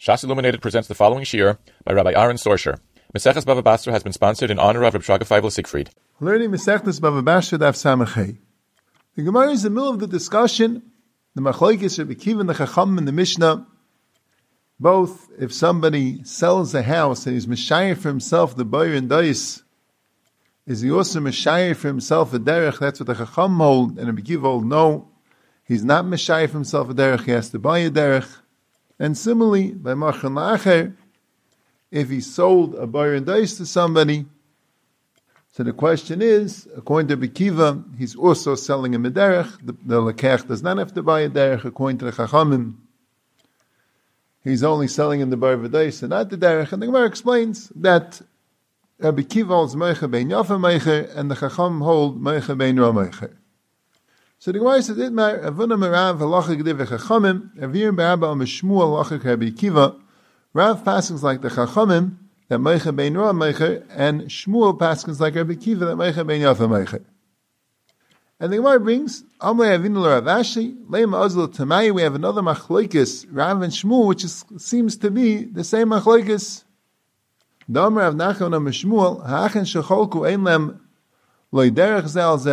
Shas Illuminated presents the following shiur by Rabbi Aaron Sorsher. Maseches Bava Basra has been sponsored in honor of Reb Shraga Feivel Siegfried. Learning Maseches Bava Basra Daf Samachay. The Gemara is in the middle of the discussion. The Machlokes Rabbi Akiva and the Chacham in the Mishnah. Both, if somebody sells a house and he's Meshayir for himself the Boyer and Dais, is he also Meshayir for himself a derech? That's what the Chacham hold, and Rabbi Akiva hold no. He's not Meshayir for himself a derech, he has to buy a derech. And similarly, by Machan La'acher, if he sold a Boyer and Dais to somebody, so the question is, according to Rabbi Akiva, he's also selling him a derech. The Lekech does not have to buy a derech, according to the Chachamim. He's only selling him the Boyer and Dais and not the derech. And the Gemara explains that Rabbi Akiva holds Meicher Bein Yafa Meicher, and the Chacham hold Meicher Bein Ra Meicher. So the Gemara says, "Itmar avuna merav halacha gediv v'chachamim avir be'abba amishmuel halacha Rabbi Akiva." Rav passes like the Chachamim that Meicher Bein Ra Meicher, and Shmuel passes like Rabbi Akiva that Meicher Bein Yafa Meicher. And the Gemara brings Amrei Avinu l'Rav Ashi leima azul tamai. We have another machlokes Rav and Shmuel, which seems to be the same machlokes. Dam Rav Nachman and Shmuel ha'achen shecholku ein lem. Then when two brothers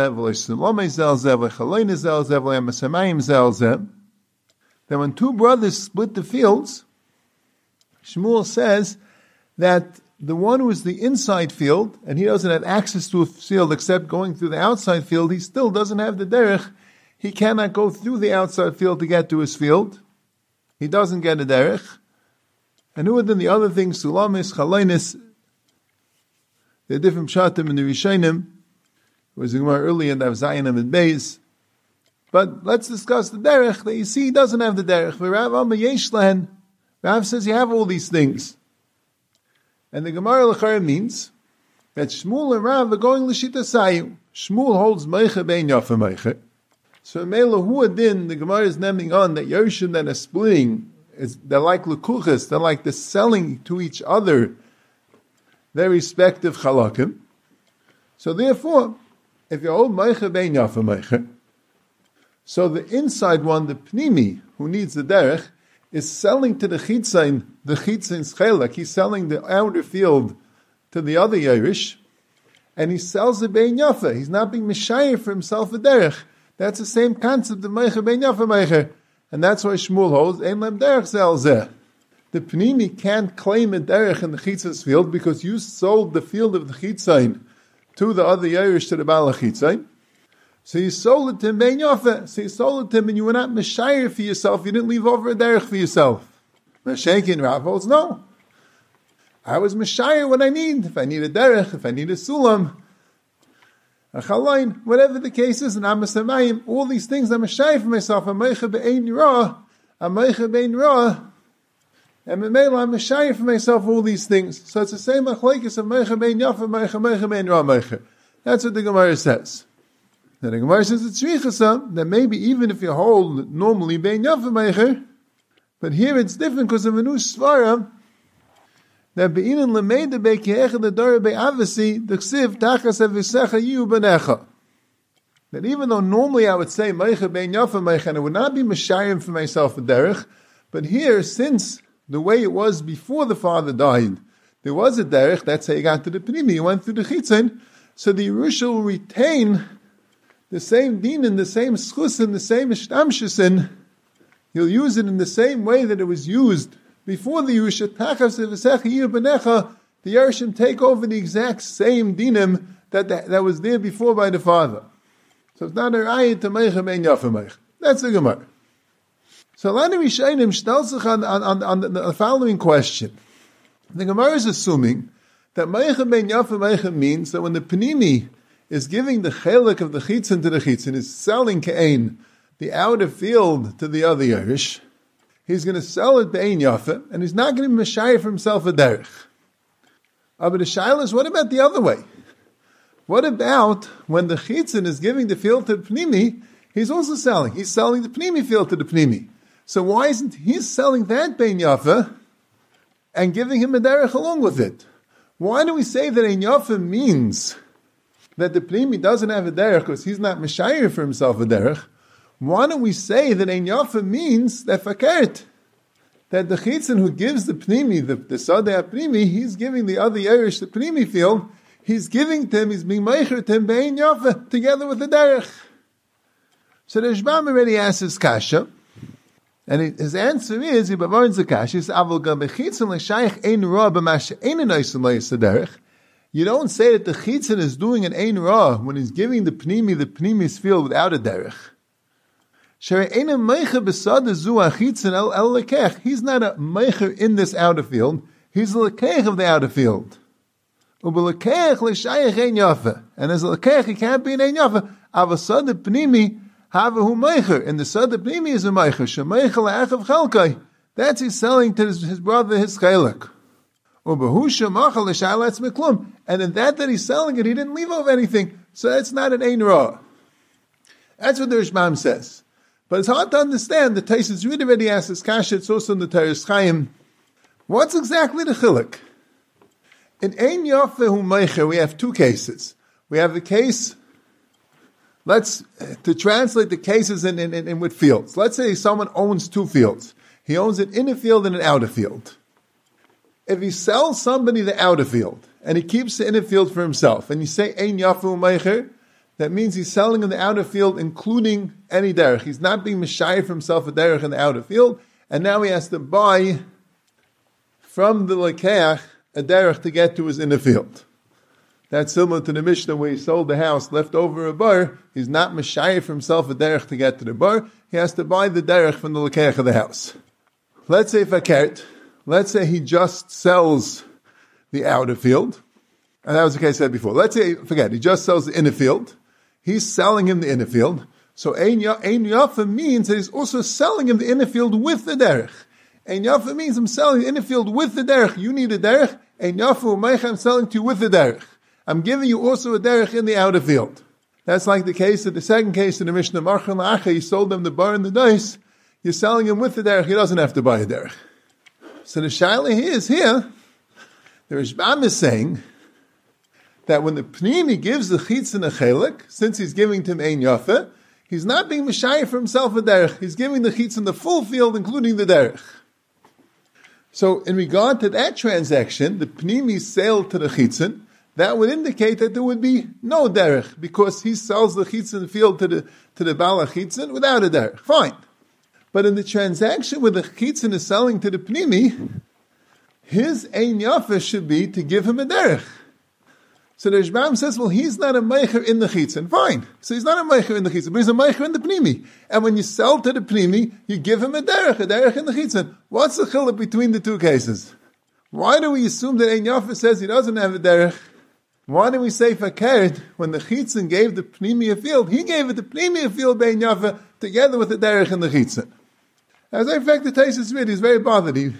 split the fields, Shmuel says that the one who is the inside field, and he doesn't have access to a field except going through the outside field, he still doesn't have the derech. He cannot go through the outside field to get to his field. He doesn't get a derech. And who are then the other things, Sulamis, Chalonis, the different pshatim in the Rishonim, was the Gemara earlier in the Zayinim and Beis. But let's discuss the derech that you see he doesn't have the derech. Rav says you have all these things. And the Gemara L'chara means that Shmuel and Rav are going l'shita sayu. Shmuel holds Meicher Bein Yafa Meicher. So Mela Hu Adin, the Gemara is naming on that Yoshim that are splitting, they're like Lekuchas, they're like the selling to each other their respective chalakim. So therefore, if you hold Meicher Bein Yafa Meicher, so the inside one, the Pnimi, who needs the derech, is selling to the Chitzain Schelek. He's selling the outer field to the other Yerush, and he sells the Bein Yafa. He's not being Meshayir for himself a derech. That's the same concept of Meicher Bein Yafa Meicher, and that's why Shmuel holds Ein Lem Derech Zel Zeh. The Pnimi can't claim a derech in the Chitzain's field because you sold the field of the Chitzain to the other Yerush, to the Baal HaChitzain. So you sold it to him Bein Yafa. So you sold it to him and you were not Meshayir for yourself. You didn't leave over a derech for yourself. Meshaykin Rav holds, no. I was Meshayir what I need. If I need a derech, if I need a sulam, a chalain, whatever the case is, and I'm a samayim, all these things I'm Meshayir for myself. I'm Meicher Bein Ra, I'm Meicher Bein Ra, and Memela I'm Meshayir for myself all these things. So it's the same machlokes of Meicher Bein Yafa Meicher Bein Ra Meicher. That's what the Gemara says. Now the Gemara says it's Shrichasa, that maybe even if you hold normally Bein Yafa Meicher, but here it's different because of a new svara that Be'inan Lemeida Be'kehecha the Dora Be'avasi the Ksiv Tachas Avisecha Yu Benecha. That even though normally I would say Meicher Bein Yafa Meicher, and it would not be Meshayim for myself a derech, but here, since the way it was before the father died, there was a derech, that's how you got to the Pnimi, you went through the Chitzin, so the Yerusha will retain the same din and the same schus and the same ishtamshisin. He'll use it in the same way that it was used before the Yerusha. Tachas Evesecha Yir Benecha, the Yerushim take over the exact same dinim that was there before by the father. So it's not a raya to Meicher Bein Yafa Meicher. That's the Gemara. So a lot of Rishonim stel sich on the following question. The Gemara is assuming that Meicher Bein Yafa Meicher means that when the Pnimi is giving the chelik of the chitzin to the chitzin, is selling ke'ein, the outer field to the other Yerush, he's going to sell it Bein Yafa, and he's not going to be Meshayir for himself a derech. But the shaila is, what about the other way? What about when the chitzin is giving the field to the Pnimi, he's also selling. He's selling the Pnimi field to the Pnimi. So why isn't he selling that Bein Yafa and giving him a derech along with it? Why do we say that Ein Yafa means that the Pnimi doesn't have a derech because he's not Meshayir for himself a derech? Why don't we say that Ein Yafa means that fakert, that the chitzin who gives the pnimi, the sadeh pnimi, he's giving the other Yerush the pnimi field, he's giving to him, he's being meicher to him, bein yafa, together with the derech. So the Rishbam already asks his kasha, and his answer is, he bavarns the kasha, he says, aval gam bechitzin l'shayich ein ra b'mashe ein anoisim le'yis derech. You don't say that the chitzin is doing an ein ra when he's giving the pnimi's field without a derech. He's not a meicher in this outer field. He's a lekech of the outer field. And as a lekech, he can't be an ein yafa. Avasad pnimi havahu meicher. And the sad pnimi is a meicher. Shemeicher le'achav chalkai. That's he's selling to his brother his chelek. And in that he's selling it, he didn't leave over anything. So that's not an ein ra. That's what the Rishbam says. But it's hard to understand. The Taisus really already asked this kasha. It's also in the Teres Chaim. What's exactly the chiluk? In Ein Yafe Hu Meicher, we have two cases. We have the case, to translate the cases in with fields. Let's say someone owns two fields. He owns an inner field and an outer field. If he sells somebody the outer field, and he keeps the inner field for himself, and you say Ein Yafe Hu Meicher, that means he's selling in the outer field, including any derech. He's not being mishayir for himself a derech in the outer field, and now he has to buy from the lekeach a derech to get to his inner field. That's similar to the Mishnah where he sold the house, left over a bar. He's not mishayir for himself a derech to get to the bar. He has to buy the derech from the lekeach of the house. Let's say fakert. Let's say he just sells the outer field. And that was the case I said before. Let's say, he just sells the inner field. He's selling him the inner field. So Ein Yafa means that he's also selling him the inner field with the derech. Ein Yafa means I'm selling the inner field with the derech. You need a derech. Ein Yafa U'Meicha, I'm selling to you with the derech. I'm giving you also a derech in the outer field. That's like the case of the second case in the Mishnah. Marchan La'acha, you sold them the bar and the dice. You're selling him with the derech. He doesn't have to buy a derech. So the shaila here, the Rishbam is saying that when the pnimi gives the chitzin a chelik, since he's giving to him ein yafa, he's not being mishayir for himself a derech. He's giving the chitzin the full field, including the derech. So in regard to that transaction, the pnimi sale to the chitzin, that would indicate that there would be no derech, because he sells the chitzin field to the bala chitzin without a derech. Fine. But in the transaction where the chitzin is selling to the pnimi, his ein yafa should be to give him a derech. So the Rishbam says, well, he's not a meicher in the chitzin. Fine. So he's not a meicher in the chitzin, but he's a meicher in the pnimi. And when you sell to the pnimi, you give him a derech in the chitzin. What's the chiluk between the two cases? Why do we assume that Ein Yafa says he doesn't have a derech? Why do we say fakert when the chitzin gave the pnimi a field? He gave it the pnimi a field by Ein Yafa together with the derech in the chitzin. As a fact, the Taisus read, he's very bothered. He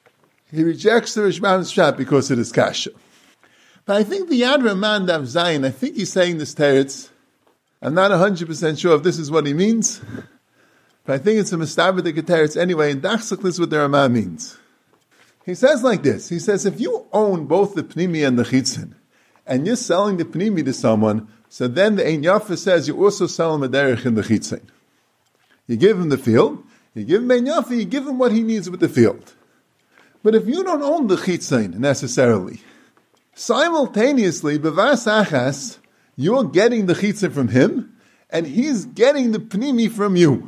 rejects the Rishbam's shot because of his kasha. But I think the Yad Raman Dav Zayin, I think he's saying this teretz. I'm not 100% sure if this is what he means, but I think it's a mistabedik teretz anyway, and Dachsach is what the Raman means. He says like this, he says, if you own both the pnimi and the chitzin, and you're selling the pnimi to someone, so then the Ein Yafa says you also sell him a derech in the chitzin. You give him the field, you give him Ein Yafa, you give him what he needs with the field. But if you don't own the chitzin necessarily, simultaneously, bevas achas, you're getting the chitzin from him, and he's getting the pnimi from you.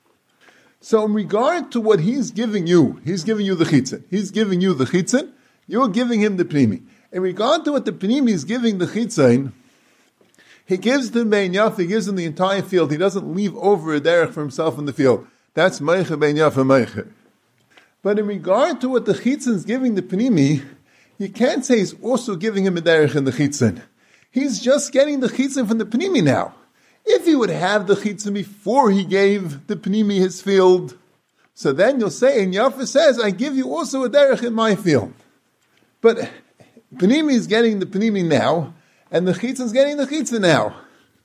So in regard to what he's giving you the chitzin. He's giving you the chitzin, you're giving him the pnimi. In regard to what the pnimi is giving the chitzin, he gives the Ein Yafa, he gives him the entire field, he doesn't leave over a derech for himself in the field. That's meicher Ein Yafa meicher. But in regard to what the chitzin is giving the pnimi, you can't say he's also giving him a derech in the chitzin. He's just getting the chitzin from the pnimi now. If he would have the chitzin before he gave the pnimi his field, so then you'll say, and Yafa says, I give you also a derech in my field. But pnimi is getting the pnimi now, and the chitzin is getting the chitzin now.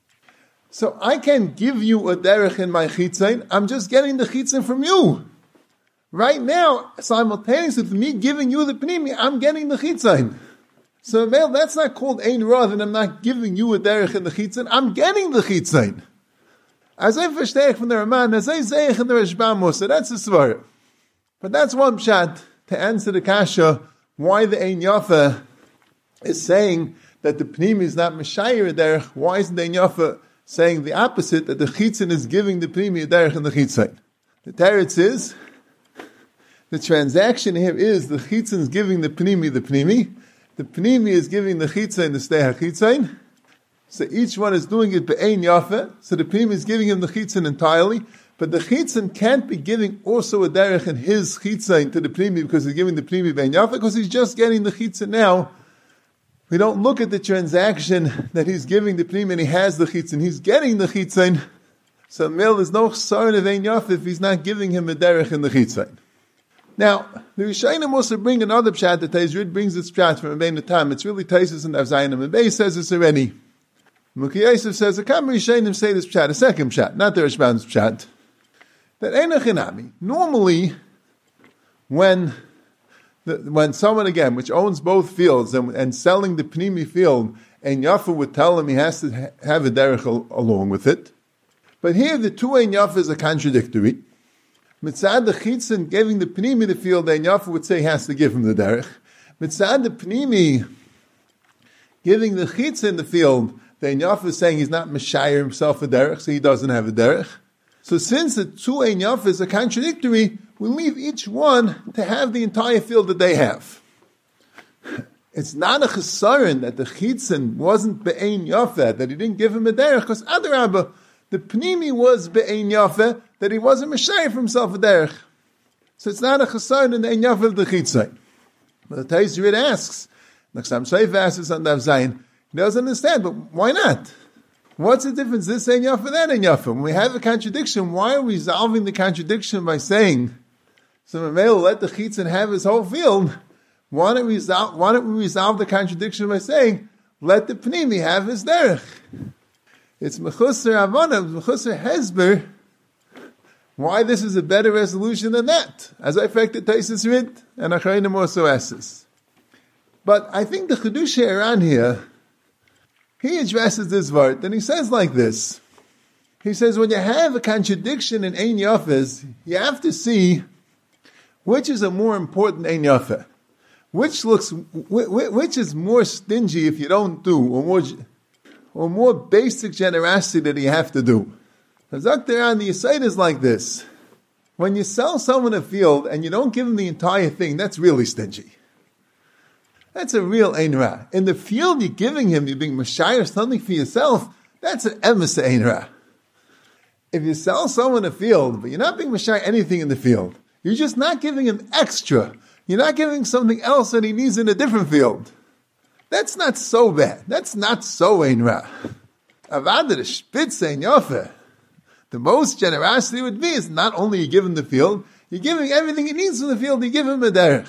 So I can't give you a derech in my chitzin, I'm just getting the chitzin from you. Right now, simultaneously with me giving you the pnimi, I'm getting the chitzin. So that's not called ein ra, and I'm not giving you a derech in the chitzin, I'm getting the chitzin. As I verstehe from the Raman, as I say in the Rishbam Musa, that's the svara. But that's one pshat to answer the kasha, why the Ein Yafa is saying that the Pnimi is not Meshayir derech. Why isn't the Ein Yafa saying the opposite, that the Chitzin is giving the Pnimi derech in the Chitzin? The teretz is, the transaction here is the Chitzin is giving the Pnimi the Pnimi is giving the Chitzin the Stei HaChitzin. So each one is doing it be'ein yafa. So the Pnimi is giving him the Chitzin entirely, but the Chitzin can't be giving also a derech in his Chitzin to the Pnimi because he's giving the Pnimi be'ein yafa, because he's just getting the Chitzin now. We don't look at the transaction that he's giving the Pnimi and he has the Chitzin. He's getting the Chitzin. So Mil, there's no chsaron of ein yafa if he's not giving him a derech in the Chitzin. Now, the Rishonim also bring another pshat that Tezrid brings this pshat from Rabbeinu Tam. It's really Taisus and Avzayin, and Rebbe says this already. Mukhi Yosef says, a couple Rishonim say this pshat, a second pshat, not the Rishban's pshat, that Einach Inami, normally, when someone, again, which owns both fields and selling the Pnimi field, Ein Yafa would tell him he has to have a derech along with it. But here the two Ein Yafas are contradictory. Mitzad the Chitzin giving the Pnimi the field, the Ein Yafa would say he has to give him the derech. Mitzad the Pnimi giving the Chitzin the field, the Ein Yafa is saying he's not Meshayir himself a derech, so he doesn't have a derech. So since the two Ein Yafas are contradictory, we leave each one to have the entire field that they have. It's not a chesaron that the Chitzin wasn't be'ein Yafa, that he didn't give him a derech, because Adarabba, the Pnimi was be'ein Yafa, that he wasn't Meshayir for himself a derech. So it's not a chesaron in the Ein Yafa of the Chitzin. But the Taiz asks, Naksam Seif asks on Dav Zayin, he doesn't understand, but why not? What's the difference, this Ein Yafa, that Ein Yafa? When we have a contradiction, why are we resolving the contradiction by saying, so Mamel let the Chitzin have his whole field? Why don't we resolve the contradiction by saying, let the Pnimi have his derech? It's Mechusar Avana, Mechusar Hezber, why this is a better resolution than that, as I affected Taisus Rid, and Achreinim also asks. But I think the Chedusha Iran here, he addresses this word, and he says like this. He says, when you have a contradiction in Ein Yafas, you have to see which is a more important Ein Yafa. Which is more stingy if you don't do, or more basic generosity that you have to do. The Yisayid is like this. When you sell someone a field and you don't give him the entire thing, that's really stingy. That's a real Ein Ra. In the field you're giving him, you're being Meshayir something for yourself, that's an emes Ein Ra. If you sell someone a field, but you're not being Meshayir anything in the field, you're just not giving him extra. You're not giving something else that he needs in a different field. That's not so bad. That's not so Ein Ra. Avada the Spitz Ein Yafa. The most generosity would be is not only you give him the field, you're giving everything he needs from the field, you give him a derech.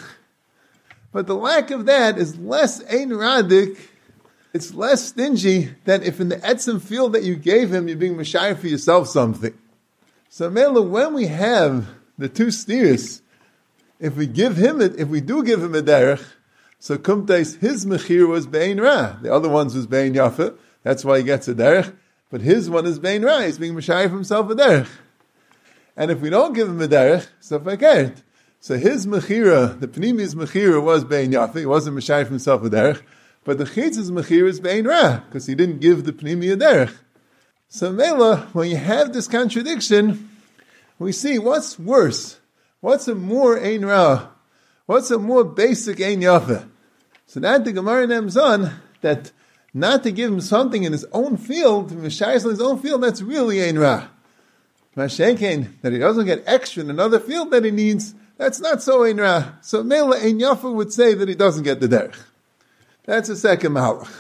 But the lack of that is less Ein Radik, it's less stingy than if in the etzim field that you gave him, you're being Meshayir for yourself something. So Mela, when we have the two steers, if we do give him a derech, so kumtais, his mechir was be'ein ra. The other ones was be'ein yafa. That's why he gets a derech. But his one is be'ein ra. He's being meshayir for himself a derech. And if we don't give him a derech, so fakert. So his mechira, the Pnimi's mechira was be'ein yafa. He wasn't meshayir for himself a derech. But the chitz's mechira is be'ein ra, because he didn't give the Pnimi a derech. So Mela, when you have this contradiction, we see what's worse. What's a more Ein Ra? What's a more basic Ein Yafa? So that the Gemara names on, that not to give him something in his own field, in his own field, that's really Ein Ra. Mashenkein, that he doesn't get extra in another field that he needs, that's not so Ein Ra. So Mela Ein Yafa would say that he doesn't get the derech. That's the second Mahalach.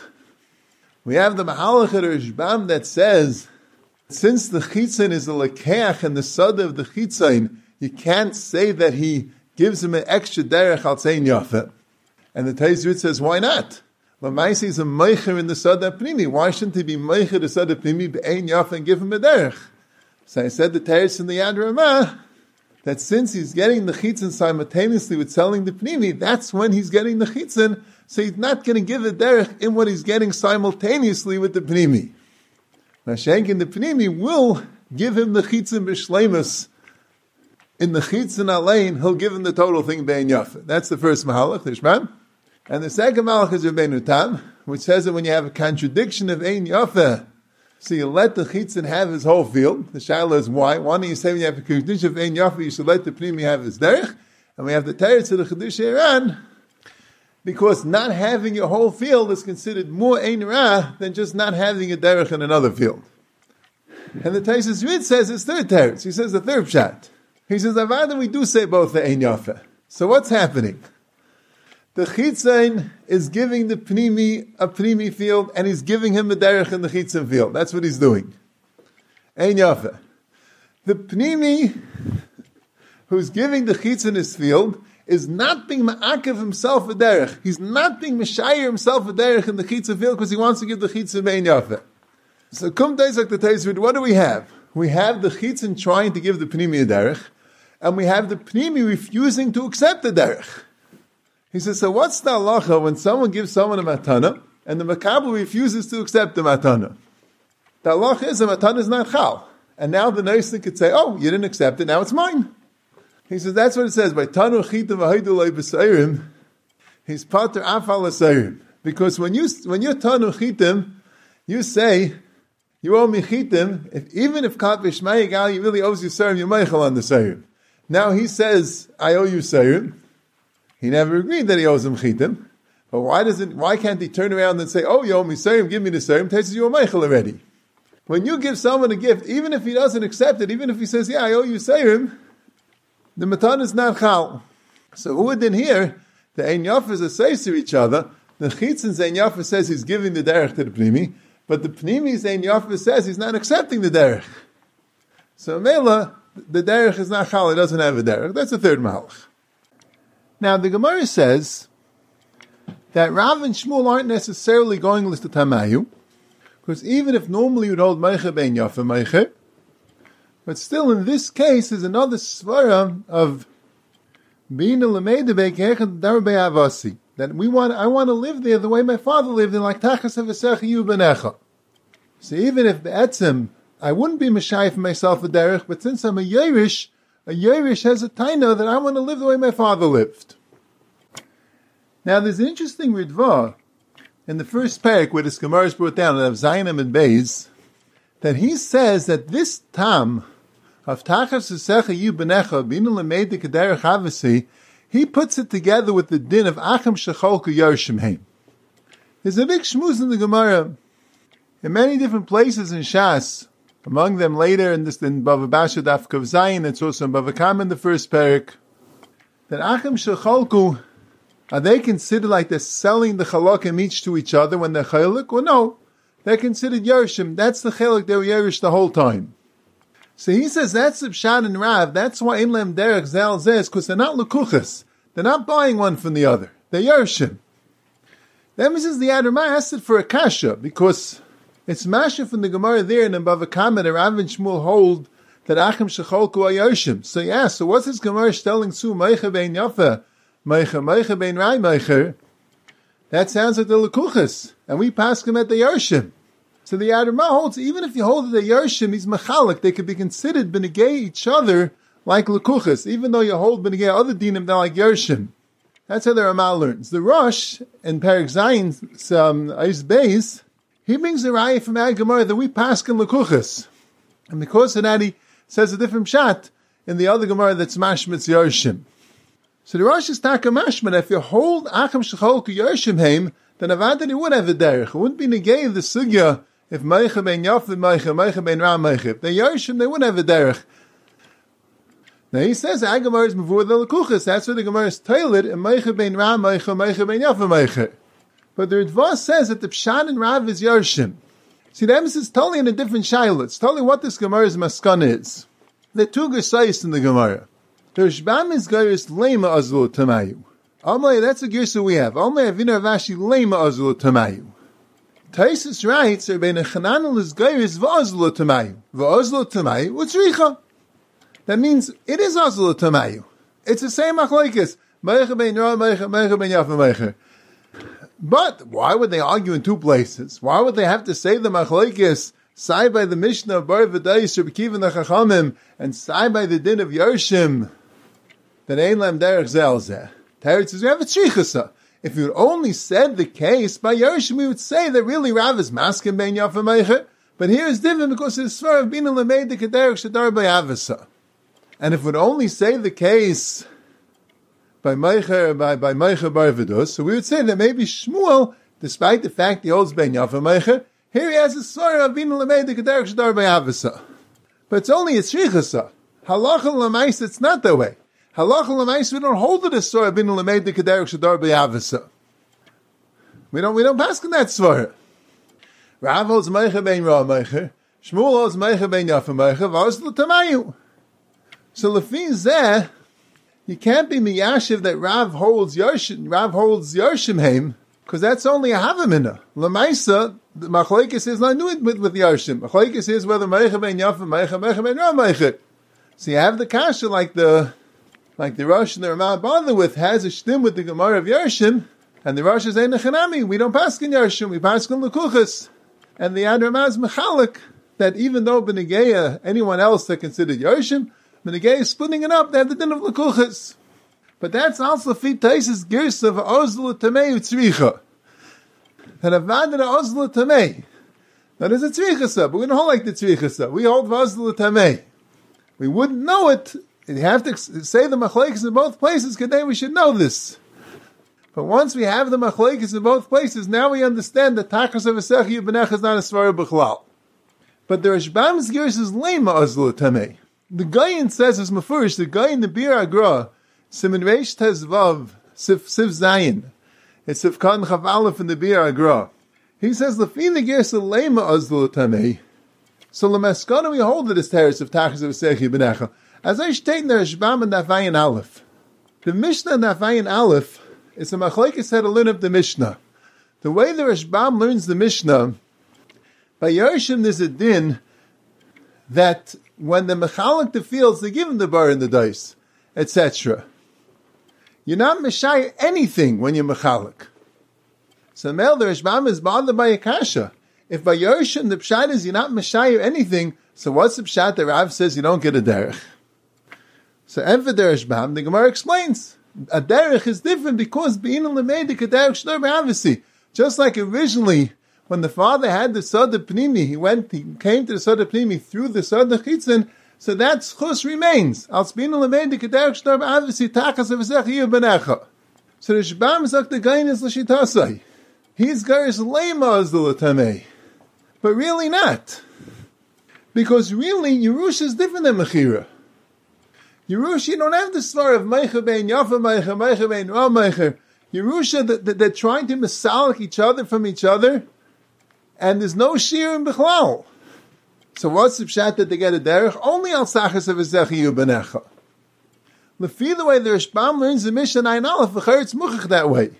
We have the Mahalach at Rishbam that says, since the Chitzin is the Lekeach and the Sada of the Chitzin, you can't say that he gives him an extra derech al Ein Yafa. And the Teiz says, why not? Lamaisi is a meicher in the Sada Pnimi. Why shouldn't he be meicher the Sada Pnimi be'ein Yafa and give him a derech? So I said the Teiz in the Yad Ramah, that since he's getting the Chitzin simultaneously with selling the Pnimi, that's when he's getting the Chitzin, so he's not going to give a derech in what he's getting simultaneously with the Pnimi. Mashenkin, the Pnimi will give him the Chitzin b'shleimus in the chitzin alein, he'll give him the total thing bein yafa. That's the first mahalach, the Shman. And the second mahalach is Rabbeinu Tam, which says that when you have a contradiction of ein yafa, so you let the chitzin have his whole field. The shaila is why. Why don't you say when you have a contradiction of ein yafa, you should let the pnimi have his derech? And we have the teretz of the Chedush Iran, because not having your whole field is considered more ein ra than just not having a derech in another field. And the Taisus Rid says his third teretz. He says the third pshat. He says, Avada, we do say both the ein yafa. So what's happening? The chitzin is giving the pnimi a pnimi field, and he's giving him a derech in the chitzin field. That's what he's doing. Ein yafa. The pnimi who's giving the chitzin his field is not being ma'akev himself a derech. He's not being meshayir himself a derech in the chitzin field because he wants to give the chitzin ein yafa. So kum like the Taisus, what do we have? We have the chitzin trying to give the pnimi a derech, and we have the pnimi refusing to accept the derech. He says, so what's the halacha when someone gives someone a matana, and the makabel refuses to accept the matana? The halacha is the matana is not chal. And now the nation could say, oh, you didn't accept it, now it's mine. He says, that's what it says, by tanu chitim v'haidulay b'seirim, he's pater afal l'seirim. Because when you're tanu chitim, you say, you owe me chitim, even if kat v'shmai gal, you really owes you seirim, you're meichel on the seirim. Now he says, I owe you seirim. He never agreed that he owes him chitim. But why can't he turn around and say, oh, you owe me seirim, give me the seirim, says you owe meichel already. When you give someone a gift, even if he doesn't accept it, even if he says, yeah, I owe you seirim, the matan is not chal. So who didn't hear, the ein yafa is a says to each other, the chitzin ein yafa says he's giving the derech to the pnimi, but the pnimi's ein yafa says he's not accepting the derech. So mela, the derech is not chal, he doesn't have a derech. That's the third mahalach. Now the Gemara says that Rav and Shmuel aren't necessarily going list to Tamayu, because even if normally you'd hold Meicher bein Yafa Meicher, but still in this case is another svara of being a Lameda Beikech Darbe Avasi, that I want to live there the way my father lived in, like Tachas Avasecha Yu Benecha. So even if Be'etzim, I wouldn't be Meshai for myself a derech, but since I'm a Yerush has a taina that I want to live the way my father lived. Now there's an interesting ridva in the first parak where this Gemara is brought down of Zayim and Beis, that he says that this tam of Tachas Sesecha Yu Benecha Bina Lemeda Kederech Havasi, he puts it together with the din of Achim Shecholku Yershim Heim. There's a big shmuz in the Gemara in many different places in Shas. Among them later in Bava Basha Daf Kav Zayin, it's also in Bava Kama in the first parak, that Achim Shecholku, are they considered like they're selling the chalakim each to each other when they're chalik? Or no, they're considered yershim. That's the chalik they were yerish the whole time. So he says that's the pshat and Rav. That's why in lem derech zal zez, because they're not lekuchas. They're not buying one from the other. They're yershim. That means the Adamah asked it for a kasha, because it's masha from the Gemara there, and in Bava Kama, the Rav and Shmuel hold that Achim Shecholku are yershim. So yeah, so what's this Gemara telling Su Meicha bein Yafa? Meicha bein Rai Meicher, that sounds like the Lekuchas, and we pass him at the Yershim. So the Adamah holds, even if you hold the Yershim, he's Mechalik, they could be considered Benegay each other like Lekuchas, even though you hold Benegay other dinim, they're like Yershim. That's how the Ramah learns. The Rosh, in Perek Zayin, Eis Beis, he brings the Raya from Ad Gemara that we pass in Lekuchas. And because of that, he says a different pshat in the other Gemara that's Mashmitz Yershim. So the Rosh is taka mashman. If you hold Achim Shecholku Yershim Heim, then Avada you would have a derech. It wouldn't be negay of the sugya if Meicha ben Yafa Meicha ben Ra Meicha. If they're Yershim, they wouldn't have a derech. Now he says Agamar is before the Lekuchas. That's what the Gemara is tailored. And Meicha ben Ra Meicha ben Yafa Meicha. But the Ritva says that the Pshan and Rav is Yershim. See, the emphasis is totally in a different shayla. It's totally what this Gemara's maskan is. There are two gesayis in the Gemara. The Rishbam is Gairis Lema Azul Tamayu. Amlay, that's a girsa we have. Amlay Avina Ravashi Lema Azul Tamayu. Taisus writes, Rabbeinu Chananel is Gairis V'Azul Tamayu. V'Azul Tamayu, what's Richa? That means it is Azul Tamayu. It's the same machlokes. Meicha ben Ra, Meicha ben Yafa Meicha. But why would they argue in two places? Why would they have to say the machlokes sai by the Mishnah of Bar V'dais or B'kivan the Chachamim, and sai by the din of Yershim, that Ein Lam Derech Zelzeh. Teretz says, we have a tzrichasa. If you had only said the case by Yershim, we would say that really Rav is masking ben Yafa Meicher, but here is different because it's svar of Bina Lamed the Kederech Shadar by Avasa. And if we would only say the case by Meicher, by Meicher Bar V'dus, so we would say that maybe Shmuel, despite the fact he holds ben Yafa Meicher, here he has a svar of Bina Lamed the Kederech Shadar by Avasa. But it's only a tzrichasa. Halacha l'mais, it's not that way. Halacha l'mais, we don't hold it as svar bin l'meid the kederech shadar b'yavasa. We don't pass in that svar. Rav holds meicher ben ra meicher, Shmuel holds meicher ben yafa meicher, v'os l'tamayu. So lefi zeh, you can't be miyashiv that Rav holds Yershim heim, because that's only a havamina. L'maisa, the machlekes is not new with Yershim. Machlekes is whether meicher ben yafa meicher ben ra meicher. So you have the kasha like the Rosh and the Ramah bother with has a shtim with the Gemara of Yershim, and the Rosh is ein nechanami. We don't pass in Yershim, we pass in Lekuchas. And the Ad Ramah is mechalik, that even though Benegeya, anyone else that considered Yershim, Benegeya is splitting it up, they have the din of Lekuchas. But that's also fit Taisis Girs of Ozla Tamei Utzricha. That Avad and Ozla Tamei. That is a Tzrichasa, but we don't hold like the Tzrichasa. We hold Ozla Tamei. We wouldn't know it. You have to say the machlekes in both places, today we should know this. But once we have the machlekes in both places, now we understand that Tachas of Esechi Yibbenech is not a Svara B'chlal. But the Rashbam's Girs is Lema Ozla Tamei. The Gayin says, as Mefurish, the Gayin, the Bir Agra, Simen Reish Tezvav, Sif Zayin. It's Sif Kan Chav Aleph in the Bir Agra. He says, Lefi the Girs is Lema Ozla Tamei. So Lemeskana we hold it as Teres of Tachas of Esechi Yibbenech. As I state in the Rashbam and Navayin Aleph, the Mishnah and Navayin Aleph is a machlekes had a learn of the Mishnah. The way the Rashbam learns the Mishnah, by Yershim there's a din that when the mechalek the fields, they give him the bar and the dice, etc. You're not meshayir anything when you're mechalek. So Mel, the Rashbam is bothered by a kasha. If by Yershim the pshat is you're not meshayir anything, so what's the pshat that Rav says you don't get a derech? So Enver Dereshbam, the Gemara explains, a derech is different because being lemei the kederech sh'nor b'avasi. Just like originally, when the father had the Sada Pnimi, he came to the Sada Pnimi through the Sada Chitzin, so that schus remains. Als being lemei the kederech sh'nor b'avasi tachas avesech yiv benecha. So the Shbam is like the Gain is l'shitasai. He's Garis lema as the l'tamei. But really not. Because really, Yerusha is different than Mechira. Yerusha, you don't have the svar of Meicher bein Yafa Meicher, Meicher bein Ra Meicher. Yerusha, they're trying to misalik each other from each other, and there's no shir in Bechlal. So what's the pshat that they get a derech? Only al sachas of Ezechi Yubenecha. Lefi the way the Rashbam learns the Mishnah Ein Aleph, v'cher it's muchach that way.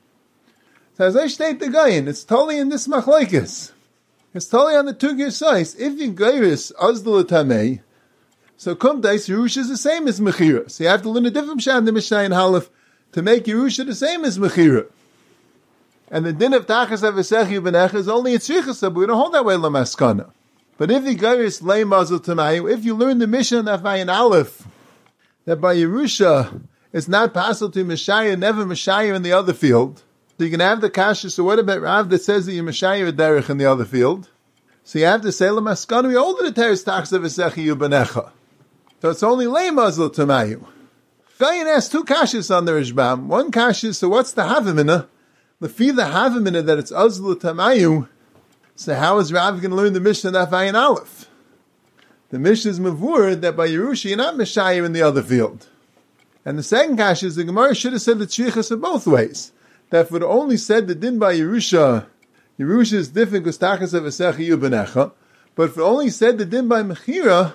So as I state the Gayin, it's totally in this machlekes. It's totally on the two Girsais. If you Geiris Azdul Tamei, so Kum Dais Yerusha is the same as Mechira. So you have to learn a different pshat in the Mishnah and Halef to make Yerusha the same as Mechira. And the din of Tachas Avesechi Benecha is only a Tzrichasa, but we don't hold that way Lamaskana. But if you Geiris Lei Mazul Tamei, if you learn the Mishnah of Vayin Aleph, that by Yerusha it's not possible to Meshayah, never Meshayah in the other field, so you can have the kasha, so what about Rav that says that you're Meshayah derech in the other field? So you have to say, Lamaskana, we hold the Teres Tachas Avesechi Yubenecha. So it's only lay muzzle to mayu. Gayin asks two kashas on the Rishbam. One kasha, so what's the havamina? Lefi the havamina that it's uzlu tamayu. So how is Rav going to learn the Mishnah of Ayin Aleph? The Mishnah is mavur that by Yerusha you're not Meshayir in the other field. And the second kasha is the Gemara should have said the tzrichas in both ways. That if it only said the din by Yerusha is different because tachas of Esechi Yubenecha. But if it only said the din by Mechira,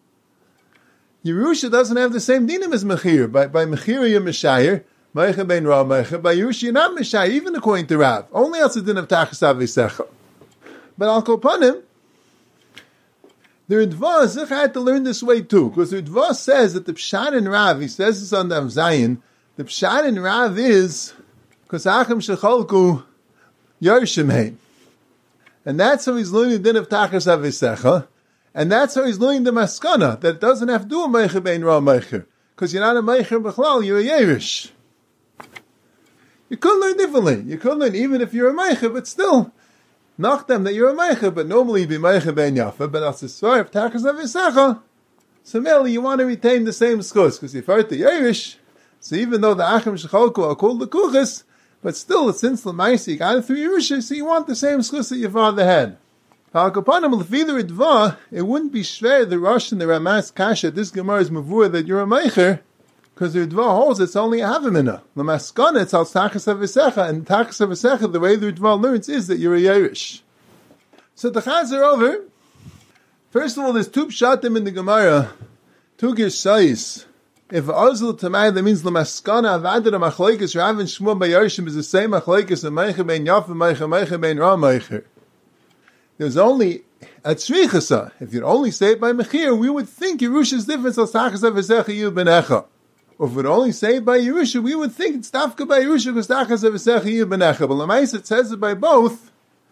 Yerusha doesn't have the same dinim as Mechira. By Mechira you're Meshayir, Meicha bein Ra Meicha. By Yerusha you're not Meshayir, even according to Rav. Only else the din of tachas Avesecha. But Al Kopanim, the Ridva Zich had to learn this way too, because the Ridva says that the Pshat in Rav, he says this on the Zayin, the Pshat in Rav is because Achim Shecholku Yershim Heim. And that's how he's learning the din of Tachas Avisecha. And that's how he's learning the Maskana, that it doesn't have to do a Meicher Bein Ra Meicher. Because you're not a Meicher B'chlal, you're a Yerush. You could learn differently. You could learn even if you're a Meicher, but still, knock them that you're a Meicher, but normally you'd be Meicher Bein Yafa, but as a Svar of Tachas Avisecha, so merely you want to retain the same schus, because you've heard the Yerush, so even though the Achim Shechalku are called the Kuchas, but still, since Lamaisi you got it through Yerusha, so you want the same schus that your father had. It wouldn't be shver the Rosh and the Ramas Kasha, this Gemara is Mavur, that you're a Meicher, because the Ritva holds it's only a Havamina. Lamaskana, it's al Tachas Avisecha, and Tachas Avisecha, the way the Ritva learns is that you're a Yerush. So the Chaz are over. First of all, there's two pshatim in the Gemara, two Gershais. If Ozl Tamay, that means Lamaskana, Avadar, Machlaikis, Rav and Shmuel by Yerusha is the same Machlaikis, and Meicher Ben Yafa, Meicher Ben Ra Meicher. There's only a tzrichasa. If you'd only say it by Mechir, we would think Yerusha's difference al Tachas Avisecha Yu Benecha. Or if we'd only say it by Yerusha, we would think it's Tafka by Yerusha because Tachas Avisecha Yu Benecha. But Lamais it says it by both.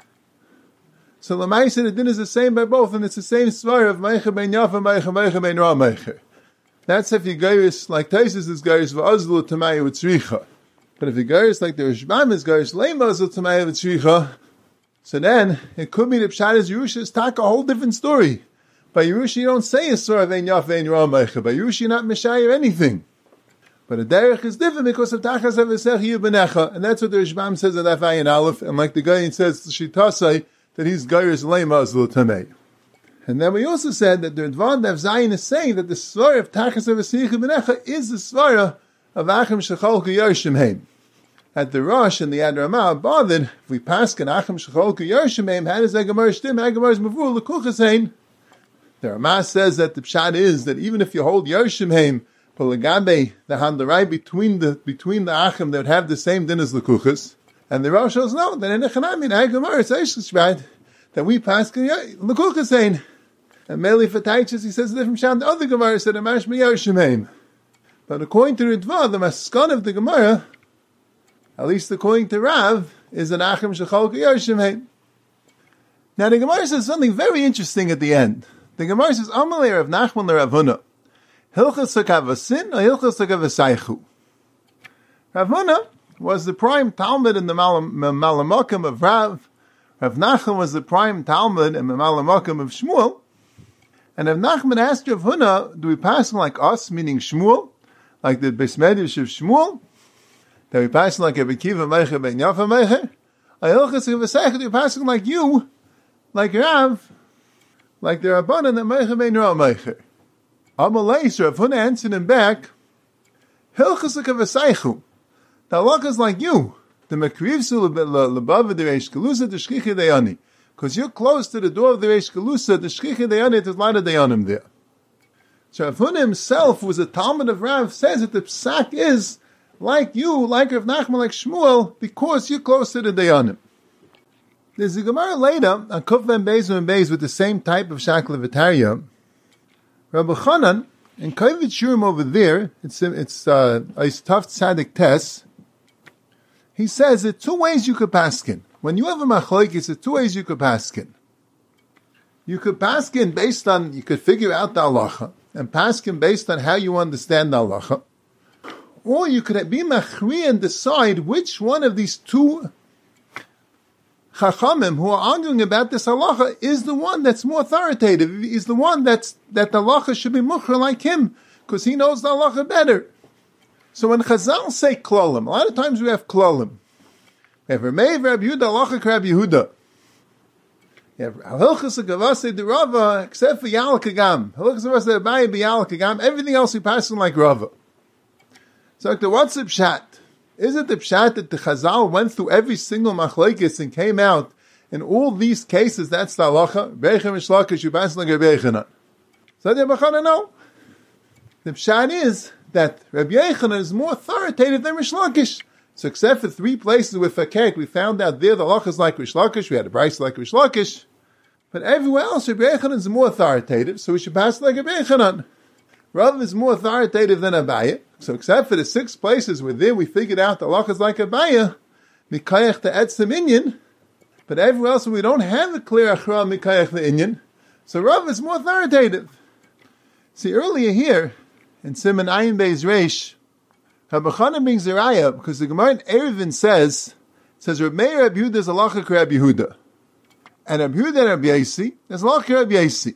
So Lamais the din is the same by both, and it's the same svar of Meicher Ben Yafa, Meicher Ben Ra Meicher. That's if you geiris like Taisus is geiris v'azlu Tamayu v'tzricha. But if you geiris like the Rishbam is geiris leima azlu Tamayu v'tzricha, so then it could be the Pshat is Yerusha is a whole different story. By Yerusha you don't say a svar of Ein Yaf Ein Ra Meicher. By Yerusha you're not Meshayir anything. But a derech is different because of Tachas Avisecha Yu Benecha, and that's what the Rishbam says in Ayin Aleph, and like the guy says Shitasai that he's geiris leima azlu Tamayu. And then we also said that the Ritva Daf Zayin is saying that the svara of Tachas Avisecha Benecha is the svara of Achim Shechalku Yershim Heim. At the Rosh and the Ad Ramah bothered, if we pass an Achim Shechalku Yershim Heim, how does Agamar Shtim, Agamar's Mavur, L'kuchas Heim? The Ramah says that the Pshat is that even if you hold Yershim Heim, Polagabe, the Handarai between the Achim, they would have the same din as L'kuchas. And the Rosh says, no, that in Echanami, in Agamar, it's Eish Shvat, that we pass L'kuchas Heim. And Meli for Taichas, he says a different shot. The other Gemara said, Amash Meyashimim. But according to Ritva, the Maskan of the Gemara, at least according to Rav, is an Achim Shechalku Yashimim. Now the Gemara says something very interesting at the end. The Gemara says, Amalei Rav Nachman Rav Huna. Hilchas HaKavasin or Hilchas HaKavasaychu? Rav Huna was the prime Talmud in the Malamakim of Rav. Rav Nachman was the prime Talmud in the Malamakim of Shmuel. And if Nachman asked Rav Huna, do we pass him like us, meaning Shmuel, like the Beis Medrash of Shmuel? Do we pass him like Rabbi Kiva Meicher Ben Yafa Meicher? Do we pass him like you, like Rav, like the Rabbanan that Meicher Ben Ra Meicher? Amalei, Rav Huna answered him back, Hilchas HaKavasaychu. The halakha is like you. The Mekrivsu L'Bava D'Reish Galusa D'Shchicha Deyani. Because you're close to the door of the Reish Galusa, the Shchicha Dayanim, there's a lot of Dayanim there. So Rav Huna himself was a Talmud of Rav, says that the Psak is like you, like Rav Nachman, like Shmuel, because you're close to the Dayanim. There's a Gemara later on Kuf Ben Beis and Beis with the same type of Shakla V'Tarya. Rabbi Chanan, in Kavit Shurim over there, it's Tav Tzadik Tes, he says there are two ways you could paskin. When you have a machlokes, there are two ways you could paskin. You could paskin based on, you could figure out the halacha, and paskin based on how you understand the halacha. Or you could be machri and decide which one of these two chachamim who are arguing about this halacha is the one that's more authoritative, is the one that the halacha should be muchra like him, because he knows the halacha better. So when Chazal say klolim, a lot of times we have klolim. We have Ramei Rab Yehuda, halacha Rab Yehuda. You have Hilchas HaKavasei de Rava, except for Yal Kagam. Hilchas HaKavasei Abaye be Yal Kagam. Everything else we pass on like Rava. So what's the pshat? Is it the pshat that the Chazal went through every single machlokes and came out in all these cases? That's the halacha. Beichem Mishlakish, you pass like Rabbi Yechanan. So the Rabbi Yechanan, no. The pshat is that Rabbi Yechanan is more authoritative than Rish Lakish. So except for 3 places with Fakek, we found out there the halacha is like Rish Lakish, we had a price like Rish Lakish. But everywhere else, Rabbi Yechanan is more authoritative, so we should pass like Rabbi Yechanan. Rav is more authoritative than Abaye. So except for the 6 places where there we figured out the halacha is like Abaye, Mikayach to Etzem Inyan, But everywhere else we don't have a clear Achra Mikayach the Inyan, so Rav is more authoritative. See, earlier here, in Siman Ayin Beis Reish, Rabbi Chanan brings a raya, because the Gemara in Eruvin says Reb Meir Reb Yehuda is halacha Reb Yehuda. And Reb Yehuda and Reb Yasi is halacha Reb Yasi.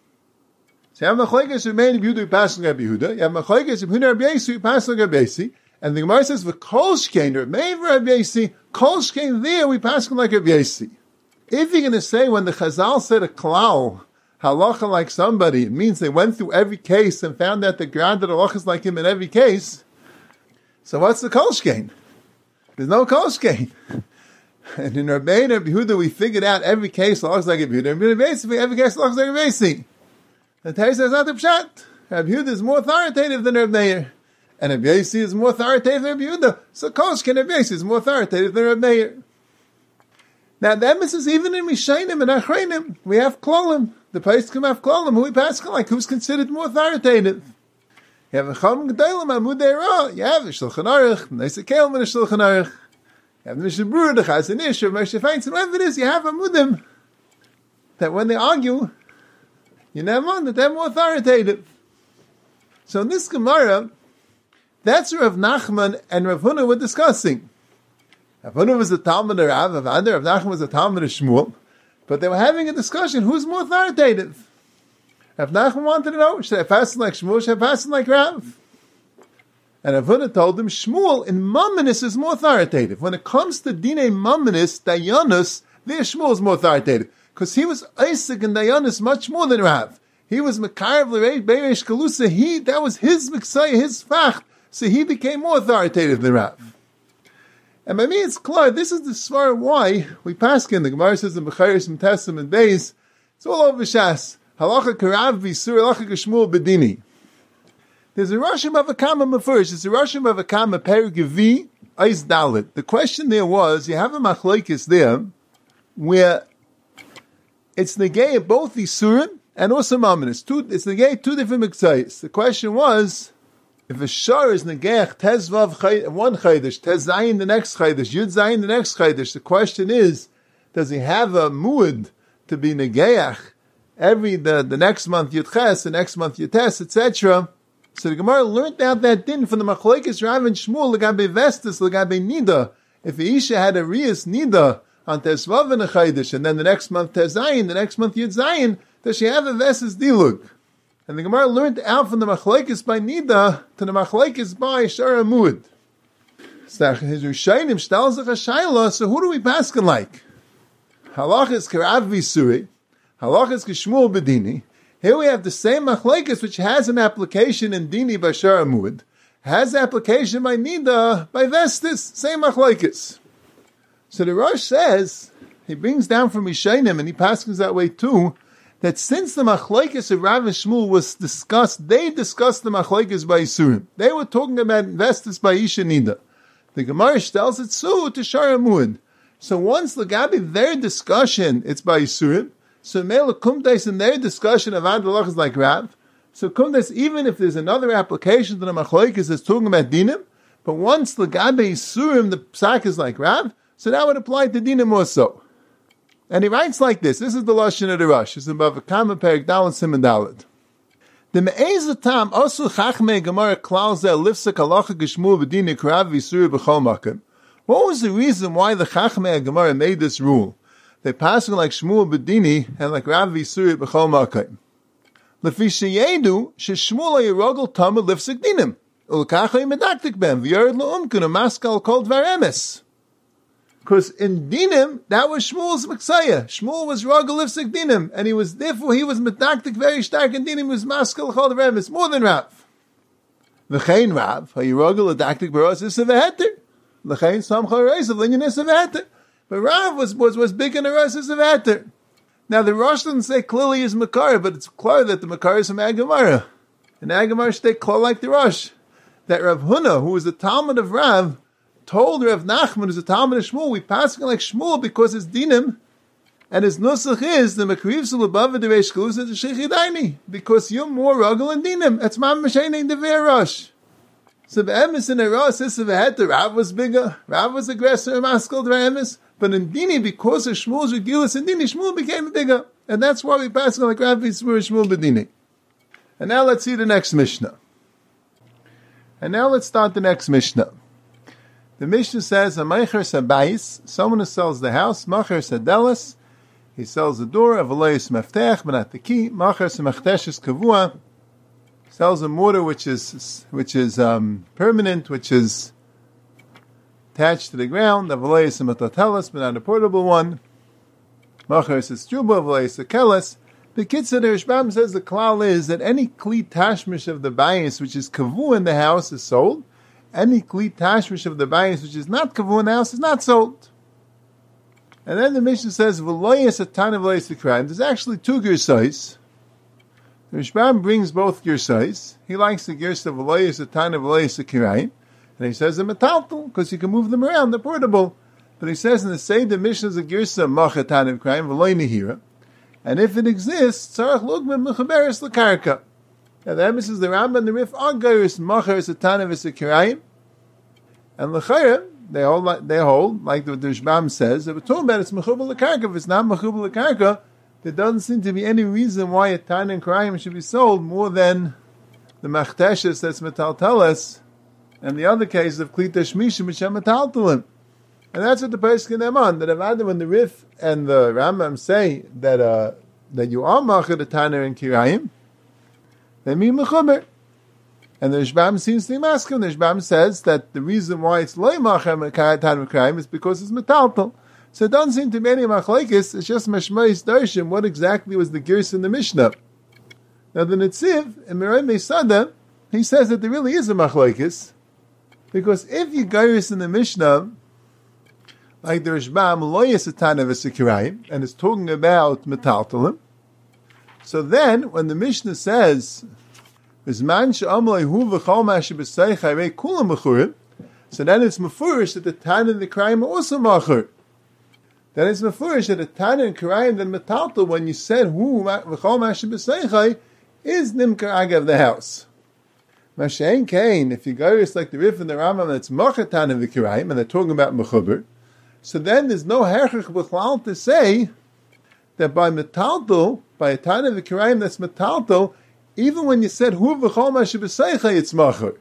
So you have Machlekes Reb Meir Reb Yehuda, you pass on Reb Yehuda. You have Machlekes Reb Yehuda Reb Yasi, you pass on Reb Yasi. And the Gemara says, V'kol shkein, Reb Meir Reb Yasi, kol shkein there, we pass on like Reb Yasi. If you're going to say when the Chazal said a klal, halacha like somebody, it means they went through every case and found that the ground that halacha is like him in every case. So what's the kol shkein? There's no kol shkein. And in Rabbi and Rabbi Yehuda, we figured out every case halacha is like Rabbi Yehuda. And in basically every case halacha is like Rabbi Yasi. The Torah says not the pshat. Rabbi Yehuda is more authoritative than Rabbi Meir, and Rabbi Yasi is more authoritative than Rabbi Yehuda. So kol shkein Rabbi Yasi is more authoritative than Rabbi Meir. Now the emphasis even in Mishainim and Achreinim, we have klolim. The place can have klolim. Who we pass like? Who's considered more authoritative? You have a Chacham Gedolim Amudei Ra. You have a Shulchan Aruch, Neisa Kelman and Shulchan Aruch. You have the Mishnah Berurah, the Chazon Ish, Moshe Feinstein. Whatever it is, you have Amudim that when they argue, you never mind that they're more authoritative. So in this Gemara, that's Rav Nachman and Rav Huna were discussing. Rav Huna was the Talmud of Rav Nachman was the Talmud of Shmuel, but they were having a discussion, who's more authoritative? Rav Nachman wanted to know, should I pass like Shmuel, should I pass like Rav? And Rav Huna told him, Shmuel in Mamonis is more authoritative. When it comes to Dinei Mamonis, Dayanus, there Shmuel is more authoritative. Because he was Isaac and Dayanus much more than Rav. He was Mekarev L'Reish Beireish Kalusa, that was his Miksaya, his Facht, so he became more authoritative than Rav. And by me it's clear, this is the svar why we pass in. The Gemara says in Becharis and Tessim and Beis, it's all over Shas. Halacha Karav Visur, Halacha Kashmuel Bedini. There's a Rashim of a Kama first. It's a Rashim of a Kama Perigavi Eis Dalit. The question there was, you have a Machlekes there, where it's negay of both Isurim and also Mamonis. It's negay two different Miksayis. The question was, if a shar is negayach tezvav one chaydish, tez zayin the next chaydish, yud zayin the next chaydish, the question is, does he have a muad to be negayach every the next month yud ches, the next month yud tes, etc. So the Gemara learned out that din from the Machlekes Rav and Shmuel legabe vestis legabe nida. If the isha had a riyas nida on tezvav and a chaydish, and then the next month tez zayin, the next month yud zayin, does she have a vestis dilug? And the Gemara learned out from the Machlekes by Nida to the Machlekes by Shara Muad. So his Rishayim shtals a Shayla, so who do we paskin like? Halach is Karav Visuri, Halach is Kishmuel Bedini. Here we have the same Machlekes which has an application in Dini by Shara Muad, has application by Nida by Vestis, same Machlekes. So the Rosh says, he brings down from Rishayim and he paskins that way too, that since the Machlekes of Rav and Shmuel was discussed, they discussed the Machlekes by Isurim. They were talking about Vestis by Isha Nida. The Gemara tells it so to Shara Muad. So once Lagabi, their discussion, it's by Isurim. So Mela Kumtais in their discussion of Adalach is like Rav. So Kumtais, even if there's another application to the Machlekes that's talking about Dinim, but once Lagabi Isurim, the Psak is like Rav, so that would apply to Dinim also. And he writes like this. This is the Lashon of the Rosh. It's about Vakama Perik Dalet Siman Dalet. The Me'ezatam Osu Chachmei Gemara Klauzel Lifsak Halacha Geshmuel B'Dini Karav Visuri B'Chol Makom. What was the reason why the Chachmei Gemara made this rule? They pass like Shmuel B'Dini and like Rav Visuri B'Chol Makom. Lefi sheyedu sheshmuel hayirogel tamid lifsak dinim ulkachei medaktik ben v'yared lo'umkun amaskal kol dvar emes. Because in dinim, that was Shmuel's Miksaya. Shmuel was Rogel Lifsik dinim, and he was medaktik very stark in dinim, he was Maskal Chol Remes, more than Rav. V'chein Rav, hayirogel adaktik baros is a veheter. V'chein samcha reis of linyan is a veheter. But Rav was big in the Rosh is a veheter. Now the Rosh doesn't say clearly is Makar, but it's clear that the Makar is from Agamara. And Agamara stay clear like the Rosh. That Rav Huna, who was the Talmud of Rav, told Rav Nachman, who's a Talmud of Shmuel, we pass it like Shmuel because it's dinim, and his nusach is the Makriv Sulabava Dereish Kalus is the Shechidaini, because you're more ruggle and dinim. That's Mam Mashayin Dever Rosh. So the emes in Eros is the Rav was bigger. Rav was aggressor and maskal to emes. But in Dini, because of Shmuel's Regilas in Dini, Shmuel became bigger. And that's why we pass on like Rav Yisrael Shmuel B'Dini. And now let's see the next Mishnah. And now let's start the next Mishnah. The Mishnah says, a Meicher Sabayis, someone who sells the house, Macher Sadelis, he sells the door, Avalayis Meftech, but not the key, Macher Semechtesh Kavua, sells a mortar which is permanent, which is attached to the ground, Avalayis Metatelis, but not a portable one, Macher Struba, Avalayis Kelis. The Kitzur, the Rishbam says the klal is that any kli tashmish of the bayis which is kavu in the house is sold. Any kli tashmish of the bayis which is not kavu in the house is not sold. And then the Mishnah says v'loyes atan v'loyes v'krayim. There's actually two girsais. The Rishbam brings both girsais. He likes the girs of v'loyes atan v'loyes v'krayim, and he says the metaltal because you can move them around. They're portable. But he says in the Seder Mishnah is a girsa mach atan v'krayim v'loy nehira. And if it exists, tzarach lugman mechaberes lekarka. Now the emes is the Rambam and the Rif are geiris macher satana v'sekirayim, and lechayim they hold like the Rishbam says that we're talking about it's mechuber lekarka. If it's not mechuber lekarka, there doesn't seem to be any reason why a tana and karayim should be sold more than the machteshes that's metalteles, and the other case of klita shmishim which are metaltelim. And that's what the Pesach in Eman, that Avadim when the Rif and the Rambam say that you are Macher the Tanner and Kirayim, they mean Mechuber. And the Rishbam seems to be masculine. The Rishbam says that the reason why it's Loi Macher Tanner and Kirayim is because it's Metaltal. So it doesn't seem to be any Machlekes, it's just Mashmais Darshim, what exactly was the Girs in the Mishnah. Now the Netziv, in Mirei Meisada, he says that there really is a Machlekes, because if you Girs in the Mishnah, like the Rishbam, lo yesatana v'sekirayim, and it's talking about metaltalim. So then, when the Mishnah says, "V'zman she'amlei hu v'chol ma'aseh b'seich harei kulam mechurim," so then it's mefurish that the Tana and the Kirayim are also machur. Then it's mefurish that the Tana and Kirayim then metaltal when you said hu v'chol ma'aseh b'seich is nimkar agav the house. Mashein kain, if you go it's like the Rif and the Rambam, that's machar Tana v'Kirayim, and they're talking about mechuber. So then there's no herchich b'chlal to say that by metaltal, by a Tana v'Kirayim that's metaltal, even when you said hu v'chol ma'aseh b'seicha, it's machur.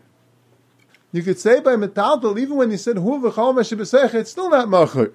You could say by metaltal, even when you said hu v'chol ma'aseh b'seicha, it's still not machur.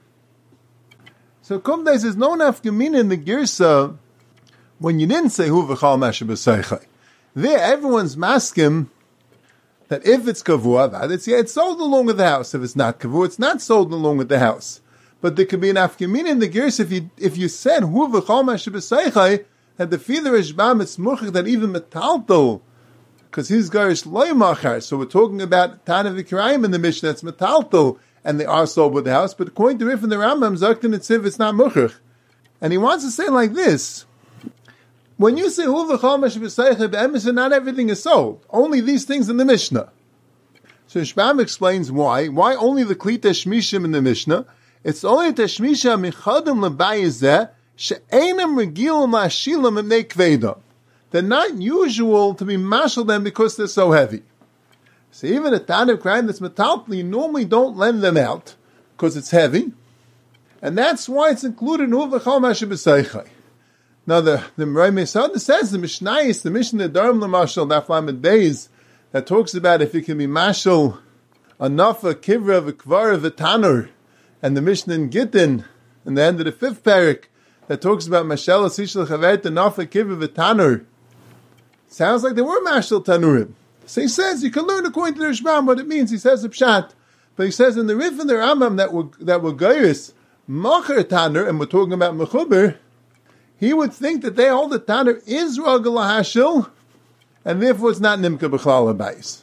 So Kumdais there's no nafkamina in the girsa when you didn't say hu v'chol ma'aseh b'seicha. There, everyone's maskim that if it's kavua, it's sold along with the house. If it's not kavua, it's not sold along with the house. But there could be an afkamin in the gears if you said hu v'chol ma'aseh b'seicha, that the feeder Rishbam it's muchach that even metalto, because his garish loy machar. So we're talking about Tana v'Kirayim in the Mishnah that's metalto, and they are sold with the house. But according to Rif and the Rambam, Zaktin Etziv, it's not muchach. And he wants to say like this. When you say hu v'chol ma'aseh b'seicha, be'emes not everything is sold. Only these things in the Mishnah. So Rishbam explains why. Why only the klita shmishim in the Mishnah? It's only the shmisha michadim l'bayizeh she'enam regilim la'ashilim imnei kveda. They're not usual to be mashal them because they're so heavy. So even a Tana Kirayim that's metaltal, you normally don't lend them out because it's heavy, and that's why it's included in hu v'chol ma'aseh b'seicha. Now the Mirei Meisada says the Mishnayis, the Mishnah Darim L'Mashal Daf Lamed Beis, that talks about if you can be mashal anafa kivra v'kvara v'tanur, and the Mishnah in Gittin in the end of the 5th parak that talks about mashal asishal chavert anafa kivra v'tanur. Sounds like they were mashal tanurim. So he says you can learn according to the Rishbam what it means. He says a pshat, but he says in the Rif and the Rambam that were geiris macher tanur, and we're talking about mechuber. He would think that they hold the Tanner is Ragel Hashil, and therefore it's not Nimka B'chlal Abayis.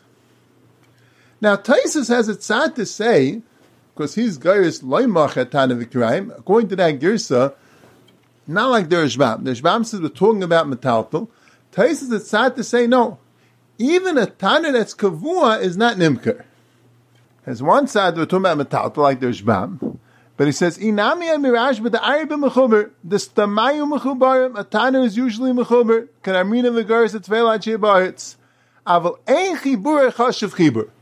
Now, Taisus has a tzad to say, because he's Geiris Loimach at Tanner V'Kirayim, according to that Girsa, not like the Rishbam. The Rishbam says we're talking about Metaltal. Taisus has a tzad to say, no, even a Tanner that's Kavua is not Nimka. There's one side we're talking about Metaltal, like the Rishbam. But he says, "Inami amirash, but the Arab mechuber, the stamayu mechubarim. A Tana is usually mechuber. Can Amrina v'garis at tveilat shebaritz. Aval ein chibur echashav chibur.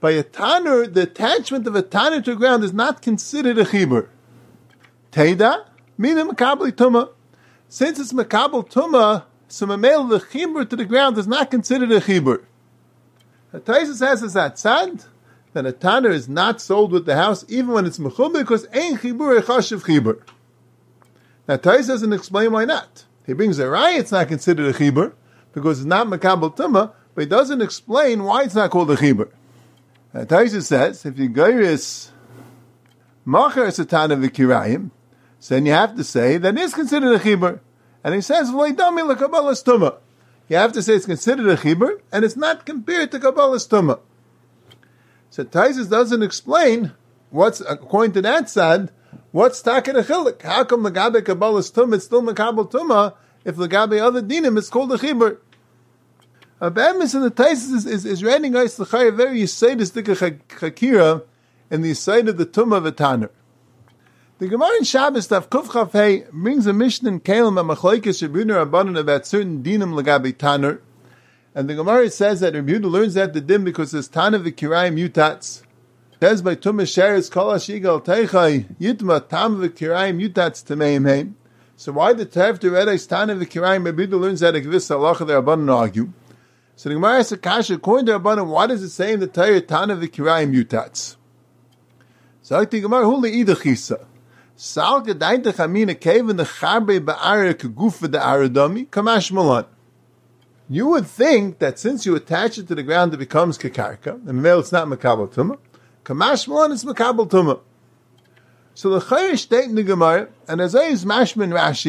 By a tanur, the attachment of a tanur to the ground is not considered a chibur. Teida, meaning makabel tuma. Since it's makabel tuma, so mamel the chibur to the ground is not considered a chibur. The Taisus says as that sad that a tanur is not sold with the house even when it's mechubur because ein chibur echashiv chibur. Now Taisus doesn't explain why not. He brings a raya, it's not considered a chibur because it's not makabel tuma, but he doesn't explain why it's not called a chibur. Taisus says, if you geiris macher satana v'kirayim, then you have to say that is considered a chibur. And he says, v'leidami l'kabbalas tuma. You have to say it's considered a chibur, and it's not compared to kabbalas tuma. So Taisus doesn't explain what's, according to that side, what's taken a chilik. How come l'gabe kabbalas tuma it's still makabel tuma, if l'gabe other dinim it's called a chibur? Be'emes in the Taisus is writing us a very yisaidistic chakira in the side of the tumah of a tanur. The Gemara in Shabbos Daf Kuf Chaf Hey brings a mission in Kalim and Machlokes Rebbeinu Rabbanan about certain dinim l'gabe tanur, and the Gemara says that Rebbeinu learns that the din because there's tanur v'kirayim yutats. It says by tumah sheretz kol hashigal teichai yitma tam v'kirayim yutats tameim heim. So why the Tev to read is tanur v'kirayim? Rebbeinu learns that a gvis halacha the Rabbanan argue. So the Gemara asks Kasha, according to Rabbanan, why does it say in the Torah Tana v'kirayim yutats? So the Gemara huli idachisa. Sal gedaint chamina kevin the charbe ba'ara keguf the aradami kamash malan. You would think that since you attach it to the ground, it becomes kekarka. And male, it's not makabel tumah. Kamash malan is makabel tumah. So the Chayr state in the Gemara, and as I is mashman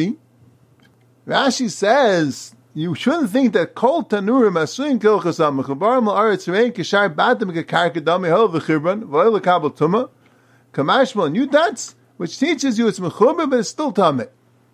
Rashi says, you shouldn't think that kol tanurim asuin kilchasam mechabarim la'aretz rein kishar batim kekarka dami hel v'chibran v'oil kabel tuma kamashmal yutats, which teaches you it's mechuber but it's still tameh.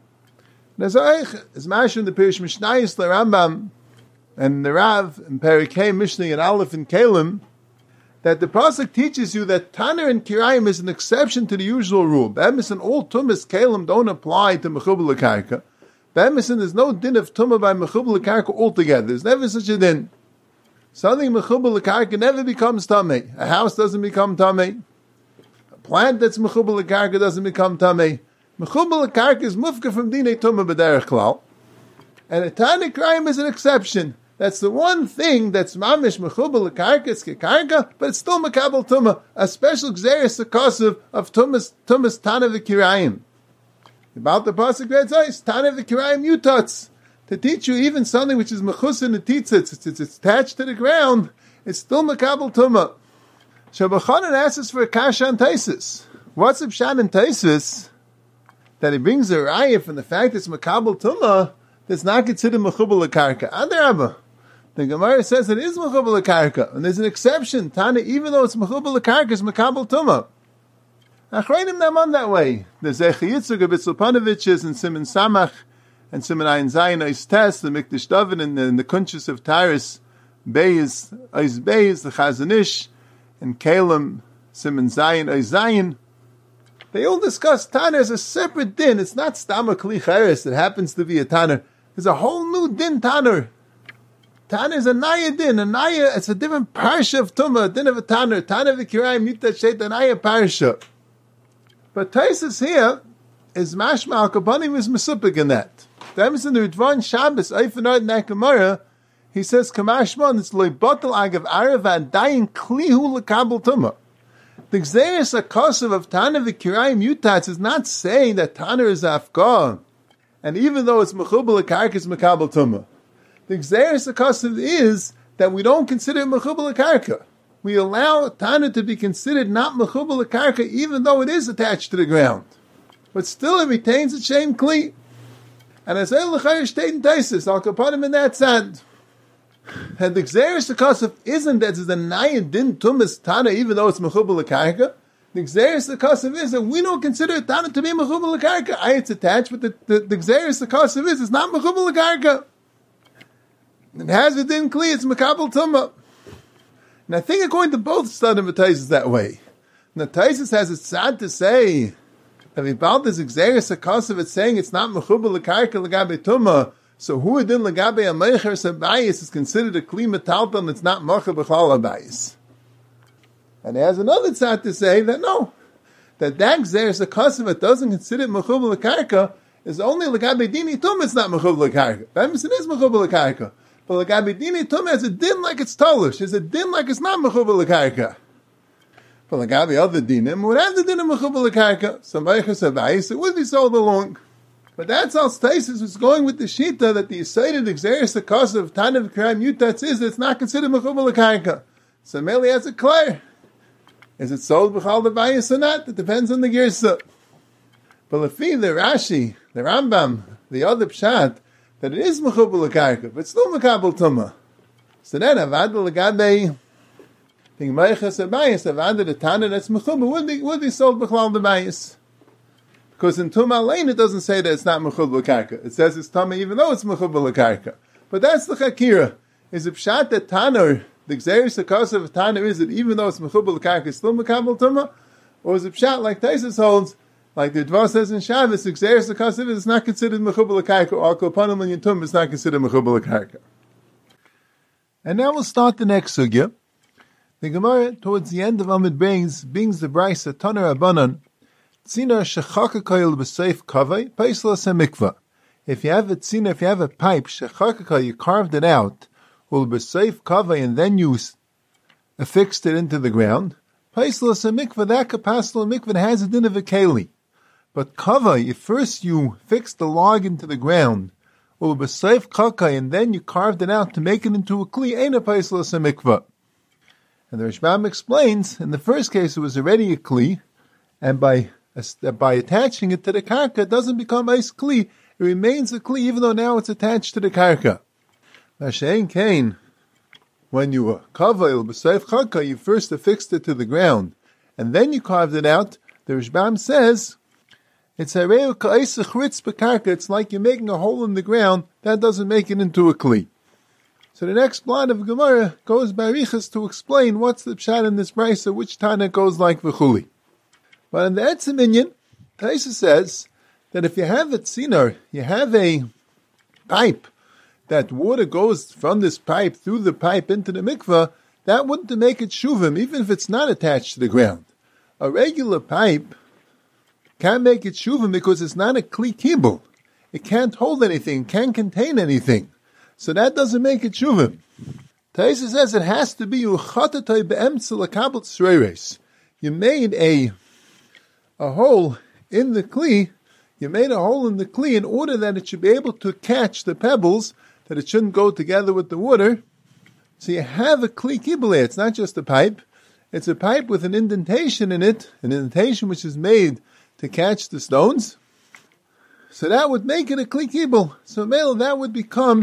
Nazaych is mashim the Pirish Mishnayis LaRambam and the Rav and Perikei Mishnah and Aleph and Kalim that the pasuk teaches you that tanur and kirayim is an exception to the usual rule. Be'emes and all tumas Kalim don't apply to mechuber l'karka. Be'emes there's no din of tumah by mechuber l'karka altogether. There's never such a din. Something mechuber l'karka never becomes tameh. A house doesn't become tameh. A plant that's mechuber l'karka doesn't become tameh. Mechuber l'karka is mufka from dinei tumah b'derech klal. And a tanur kirayim is an exception. That's the one thing that's mamish mechuber l'karka, it's kekarka, but it's still makabel tumah. A special gzeres akosiv of tumas tana v'kirayim. About the pasuk reads ice, Tana v'kirayim yutats. To teach you even something which is mechus in the tzitzit, it's attached to the ground, it's still makabel tumah. Shabbachanan asks us for a kasha and taisis. What's Pshat and taisis? That he brings a raya from the fact it's makabel tumah, that's not considered mechuber l'karka. Adarabah. The Gemara says it is mechuber l'karka, and there's an exception. Tana, even though it's mechuber l'karka, is makabel tumah. Achrayim them on that way. There's Echi Yitzchak of Itzulpanovich's and Simon Samach and Simon Ayin Zayin Ois Tes, the Mikdash David and the Kunshus of Taris, Beis, Ois Beis, the Chazanish, and Kalim, Simon Zayin Ois Zayin. They all discuss Tanur as a separate din. It's not Stama Kli Cheres that happens to be a Tanur. There's a whole new din Tanur. Tanur is a Naya din. A Naya, it's a different parsha of Tumah, a din of a Tanur. Tanur v'kirayim yutat sheit a Naya parsha. But Taisus here is mashma al-kabanim is mesupik in that. That means in the Ritvan Shabbos, Eifanard in that Gemara, he says, Kamashman, it's loibatel agav arav adayin klihu l'kabel tumah. The Gzeres HaKosav of Tanur v'kirayim yutats is not saying that Tanur is afgah, and even though it's mechuber l'karka, it's mekabel tumah. The Gzeres HaKosav is that we don't consider it mechuber l'karka. We allow Tanur to be considered not mechuber l'karka, even though it is attached to the ground. But still it retains its shem kli. And as El L'chayr state in Taisus, I'll put him in that sand. And the Gzeres HaKosav isn't that it's a Naya din tumas Tanur, even though it's mechuber l'karka. The Gzeres HaKosav is that we don't consider Tanur to be mechuber l'karka. It's attached, but the Gzeres HaKosav is it's not mechuber l'karka. It has a din kli, it's mekabel tumah. And I think according to both Stadim and Taisus that way. Now Taisus has it sad to say that about this Gzeres HaKosav, it's saying it's not mechuber l'karka l'gabe tumah. So who din l'gabe a meicher sabayis is considered a kli metalton that's not mocha b'chlal abayis. And he has another tzad to say that no, that gzeres akasav that doesn't consider it mechuv l'karka is only l'gabe dini tum. It's not mechuv l'karka. Bemis it is mechuv l'karka, but l'gabe dini tum has a din like it's tolush. It's a din like it's not mechuv l'karka. But l'gabe other dinim would have the din of mechuv l'karka. So meichas abayis it would be sold along. But that's how Staisis was going with the shita that the cited gzeres akasav tanav k'rayim yutatz is it's not considered mechuv l'karka. So Meli has it clear. Is it sold b'chal debayis or not? It depends on the girsa. But lefi the Rashi, the Rambam, the other pshat, that it is mechuv l'karka, but still mekabel tumah. So then avad l'gabe the meichas abayis avad the tana that's mechuv would be sold b'chal debayis. Because in tumah lane it doesn't say that it's not mechuv l'karka. It says it's tumah even though it's mechuv l'karka. But that's the chakira. Is it pshat that tanur? The gzeres akasav of Tana is that even though it's mechubal l'karka, it's still mekabel tumah, or is it pshat like Taisus holds, like the Dvar says in Shabbos, the gzeres akasav is not considered mechubal l'karka, or kopanim and yantum is not considered mechubal l'karka. And now we'll start the next sugya. The Gemara towards the end of Amid brings the brayso Taner Abanan tzina shechakakoyel b'seif kavei peisla semikva. If you have a tzina, if you have a pipe shechakakoy, you carved it out. Will be safe cover and then you affixed it into the ground. Paislas a mikvah, that kapasal mikvah has a din of a keli. But cover, if first you fixed the log into the ground, will be safe kakai and then you carved it out to make it into a kli, ain't a paislas a mikvah. And the Rishbam explains, in the first case it was already a kli, and by attaching it to the karka, it doesn't become ice kli, it remains a kli even though now it's attached to the karka. Hashem Cain, when you cover b'seif chaka, you first affixed it to the ground, and then you carved it out. The Rishbam says it's hareu ka'isach ritz b'karka. It's like you're making a hole in the ground. That doesn't make it into a kli. So the next blot of Gemara goes by Riches to explain what's the pshat in this brayso, which Tana goes like v'chuli. But in the Etzim Inyan, Taisa says that if you have a tzinar, you have a pipe, that water goes from this pipe through the pipe into the mikvah, that wouldn't make it shuvim, even if it's not attached to the ground. A regular pipe can't make it shuvim because it's not a kli kibul. It can't hold anything, can't contain anything. So that doesn't make it shuvim. Taisa says it has to be uchatatay be'emtzel akabel tzreires. You made a hole in the kli. You made a hole in the kli in order that it should be able to catch the pebbles, that it shouldn't go together with the water. So you have a kli kibble. It's not just a pipe. It's a pipe with an indentation in it, an indentation which is made to catch the stones. So that would make it a kli kibble. So mele, that would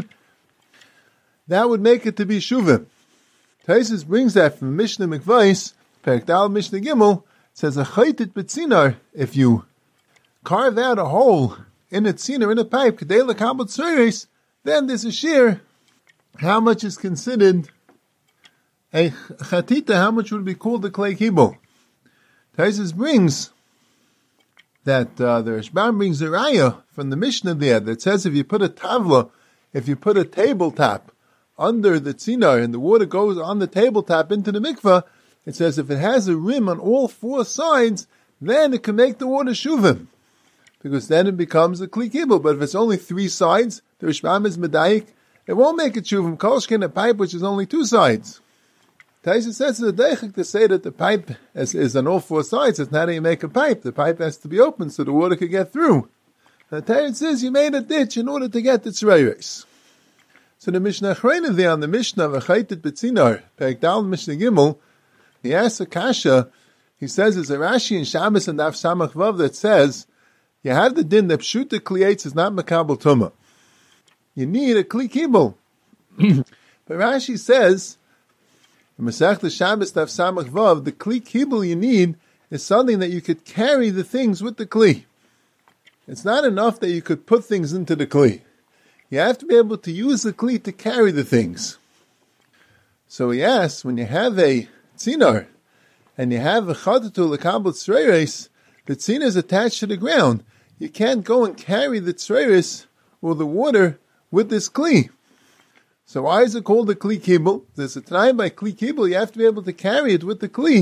make it to be shuvim. Taisus brings that from Mishnah Mikvais, Perek Dal Mishnah Gimel, says a chaytit betzinar, if you carve out a hole in a tzinar, in a pipe, kedei l'kabel tzreiros, then there's a shear. How much is considered a chatita? How much would be called a klei kibul? Taisus brings that the Rishbam brings a raya from the Mishnah there that says if you put a tavla, if you put a tabletop under the tzinar and the water goes on the tabletop into the mikvah, it says if it has a rim on all four sides, then it can make the water shuvim, because then it becomes a kli kibul. But if it's only three sides, the Rishbam is medayik, it won't make it shuvim. Kolshkin, a pipe which is only two sides. Taisa says the deichik to say that the pipe is on all four sides. It's not how you make a pipe. The pipe has to be open so the water can get through. The Torah says you made a ditch in order to get the tzreiros. So the Mishnah Achrayna there on the Mishnah of Achaytit Betzinar, Perek Dal Mishnah Gimel, he asks a kasha. He says there's a Rashi in Shabbos and Daf Samach Vav that says you have the din that pshuta kliyates is not makabel tumah. You need a kli kibul. But Rashi says in Masechta Shabbos Daf Samach Vav, the kli kibul you need is something that you could carry the things with the kli. It's not enough that you could put things into the kli. You have to be able to use the kli to carry the things. So he asks, when you have a tzinar and you have a chadatul l'kabel tzreiros, the tzinar is attached to the ground. You can't go and carry the tzreiros or the water with this kli. So why is it called a kli kibul? There's a time by kli kibul you have to be able to carry it with the kli.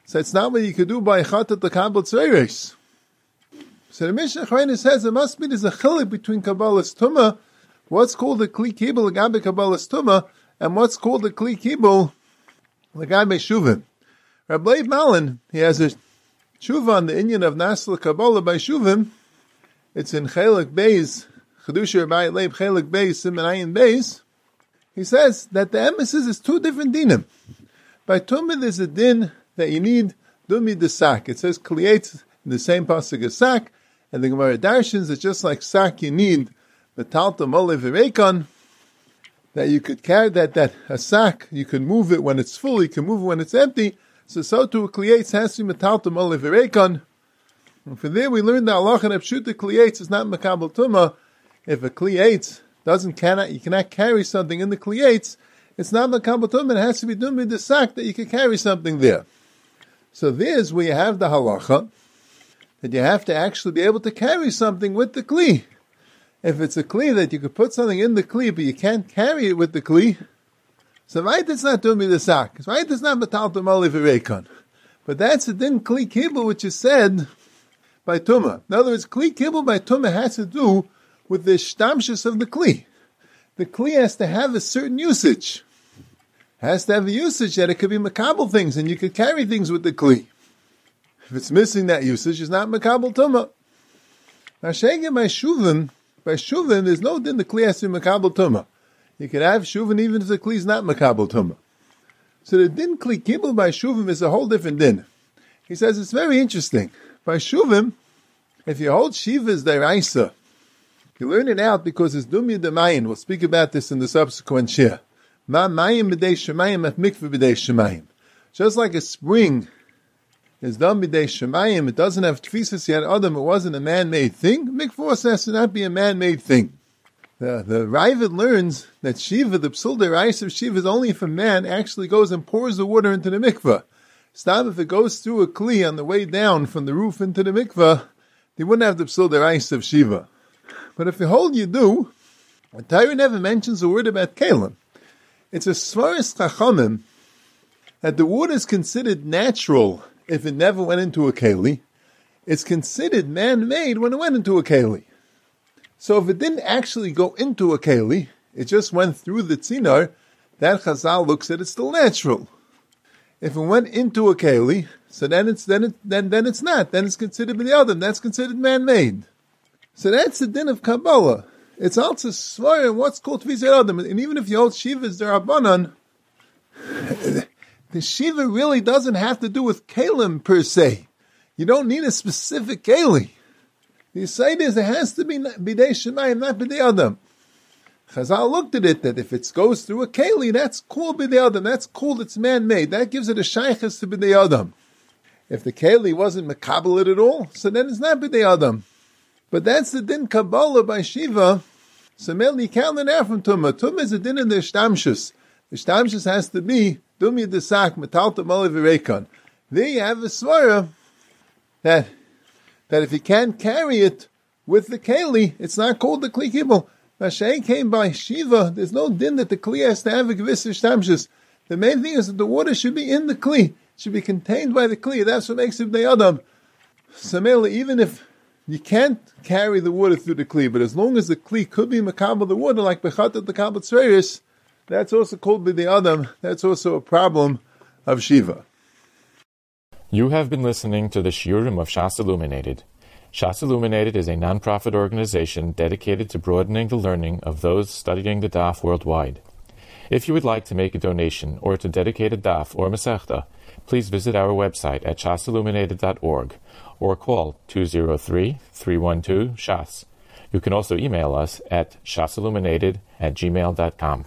So it's not what you could do by Chatat the Kabbalah Tzreiris. So the Mishnah Acharayna says there's a chiluk between Kabbalah's Tumah, what's called the Kli Kibul L'gabe Kabbalah's Tumah, and what's called the Kli Kibul L'gabe Shuvim. Rabbi Leib Malin, he has a tshuva on the inyan of Nasla Kabbalah by Shuvim. It's in Chelek Beis, Chedusha Rabbi Leib Chelek Beis, Siman Ayin Beis. He says that the emphasis is two different dinim. By Tumah there's a din that you need Dumi the Sak. It says Kliyetz in the same pasuk as Sak, and the Gemara Darshins, it's just like Sak you need the Talta Mole V'Reikon, that you could carry that a sack, you can move it when it's full, you can move it when it's empty. So too a Kliyetz has to be Metalta Mole V'Reikon. And from there we learned that Allah and Pshuta Kliyetz is not Makabel Tumah. If a Kliyetz you cannot carry something in the Kliyetz, it's not Makabel Tumah, it has to be done with the sack that you can carry something there. So there's where you have the halacha, that you have to actually be able to carry something with the Kli. If it's a Kli that you could put something in the Kli, but you can't carry it with the Kli, so right, it's not dumi the sack. Right, it's not Metalta Mole V'Reikon. But that's a din Kli Kibul, which is said by Tumah. In other words, Kli Kibul by Tumah has to do with the shtamshus of the Kli. The Kli has to have a certain usage. Has to have a usage that it could be makabel things, and you could carry things with the Kli. If it's missing that usage, it's not makabel Tumah. Now, Shegem by Shuvim, there's no din the Kli has to be makabel Tumah. You could have Shuvim even if the Kli is not makabel Tumah. So the din Kli Kibul by Shuvim is a whole different din. He says it's very interesting. By Shuvim, if you hold Shiva's Deraisa, you learn it out because it's Dumya Demayin. We'll speak about this in the subsequent shir. Ma mayim b'dei shemayim at mikveh b'dei shemayim. Just like a spring is done b'dei shemayim, it doesn't have tfisas yet adam, it wasn't a man-made thing. Mikvah has to not be a man-made thing. The Ravid learns that Shiva, the Psul Deraisa of Shiva, is only if a man actually goes and pours the water into the mikveh. Stop if it goes through a Kli on the way down from the roof into the mikveh, they wouldn't have the Psul Deraisa of Shiva. But if you hold you do, the Torah never mentions a word about Kalim. It's a Svaris Chachamim that the water is considered natural if it never went into a Keli. It's considered man-made when it went into a Keli. So if it didn't actually go into a Keli, it just went through the Tzinar, that Chazal looks at it still natural. If it went into a Keli, so then it's not. Then it's considered b'nei, that's considered man-made. So that's the din of Kabbalah. It's also Svar and what's called Tfisat Adam. And even if you hold Shiva's Derabanan, the Shiva really doesn't have to do with Kalim per se. You don't need a specific Keli. The side is it has to be B'dei Shemayim, not B'dei Adam. Chazal looked at it that if it goes through a Keli, that's called B'dei Adam. That's called it's man-made. That gives it a shaychus to B'dei Adam. If the Keli wasn't makabel it at all, so then it's not B'dei Adam. But that's the din Kabbalah by Shiva. So Mel, you can't learn out from Tumah. Tumah is a din in the Shtamshus. The Shtamshus has to be Dumi Desak, Metalta Mole V'Reikon. There you have a svara that if you can't carry it with the Keli, it's not called the Kli Kibul. Mashay came by Shiva. There's no din that the Kli has to have a Geviss Shtamshus. The main thing is that the water should be in the Kli. It should be contained by the Kli. That's what makes it Bnei Adam. So Mel, even if you can't carry the water through the Kli, but as long as the Kli could be makabel the water, like Bechatat the Kabbalah Tzreiris, that's also called B'dei Adam. That's also a problem of Shiva. You have been listening to the Shiurim of Shas Illuminated. Shas Illuminated is a non-profit organization dedicated to broadening the learning of those studying the Daf worldwide. If you would like to make a donation or to dedicate a Daf or Masechta, please visit our website at shasilluminated.org or call 203-312-SHAS. You can also email us at shasilluminated@gmail.com.